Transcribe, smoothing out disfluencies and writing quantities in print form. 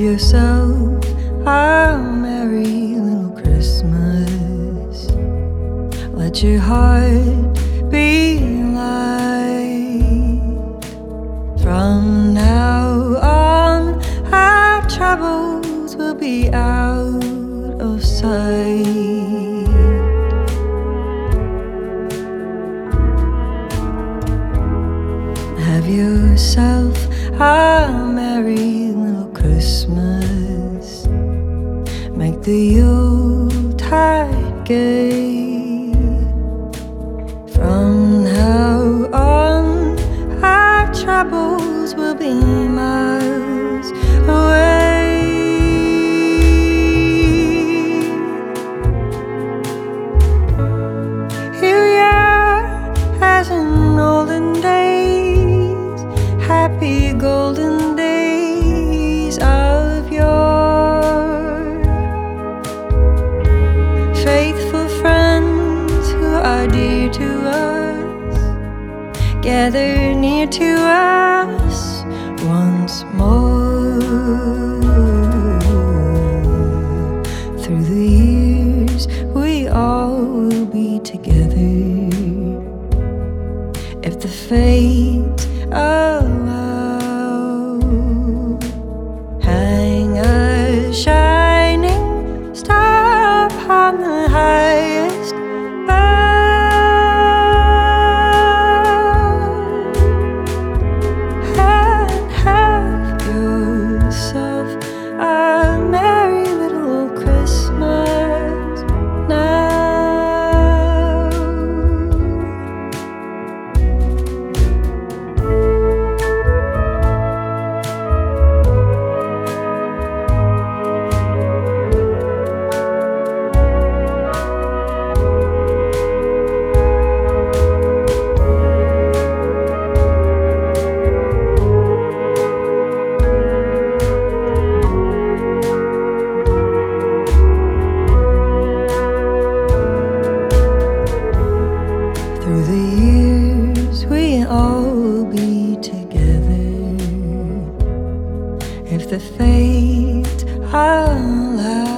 yourself a merry little Christmas. Let your heart be light. From now on, our troubles will be out of sight. Have yourself a merry little Christmas. Make the Yuletide gay. From now on, our troubles will be miles away. Here we are, as in olden days, happy golden days of yore. Faithful friends who are dear to us, gather near to us once more. Through the years we all will be together, if the fates allow. Hang a shining star upon the highest bough, and have yourself a merry little Christmas now. Through the years we all will be together, if the fate allows.